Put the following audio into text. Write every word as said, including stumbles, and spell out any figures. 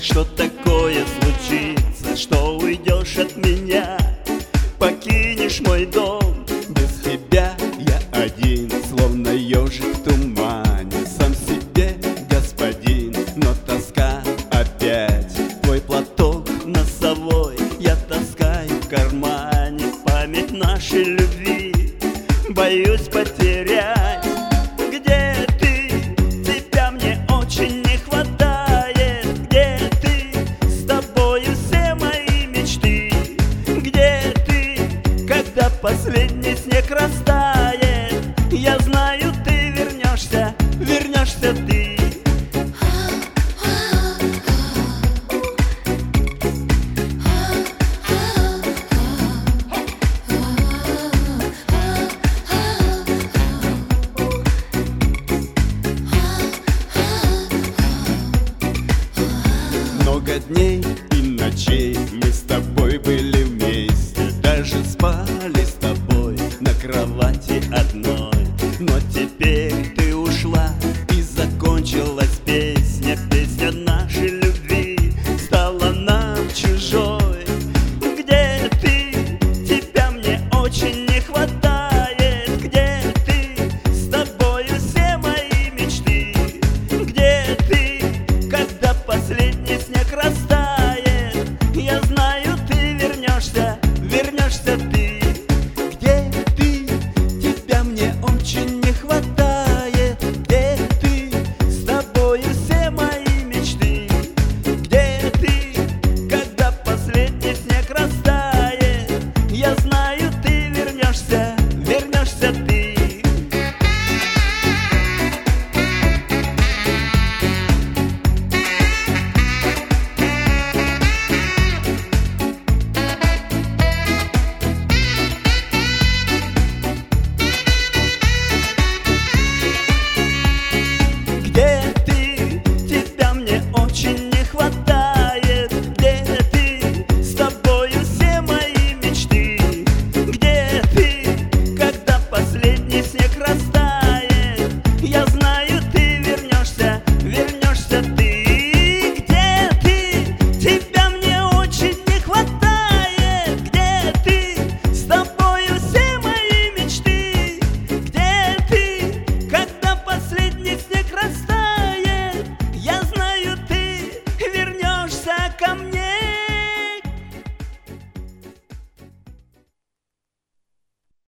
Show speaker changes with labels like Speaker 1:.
Speaker 1: что такое случится, что уйдешь от меня, покинешь мой дом. Без тебя я один, словно ежик в тумане, сам себе господин, но тоска опять. Твой платок носовой я таскаю в кармане, память нашей любви боюсь потерять. Где ты? Тебя мне очень не хватает. Где ты? С тобою все мои мечты. Где ты? Когда последний снег растает, я знаю, ты вернешься, вернешься ты. Много дней и ночей мы с тобой были вместе, даже спали с тобой на кровати одной. Но теперь ты ушла, и закончилась песня, песня нашей любви стала нам чужой. Где ты? Тебя мне очень не хватает. Где ты? С тобою все мои мечты. Где ты? Когда последний снег растает, я знаю, ты вернешься, вернешься ты. Где ты? Тебя мне очень не хватает. Где ты? С тобою все мои мечты. Где ты? Когда последний снег растает, я знаю, ты вернешься, вернешься ты. Где ты? Тебя мне очень не хватает. Где ты? С тобою все мои мечты. Где ты? Когда последний снег растает, я знаю, ты вернешься, вернешься ты. Где ты? Тебя мне очень не хватает. Где ты? С тобою все мои мечты. Где ты? Когда последний снег растает, я знаю, ты вернешься ко мне.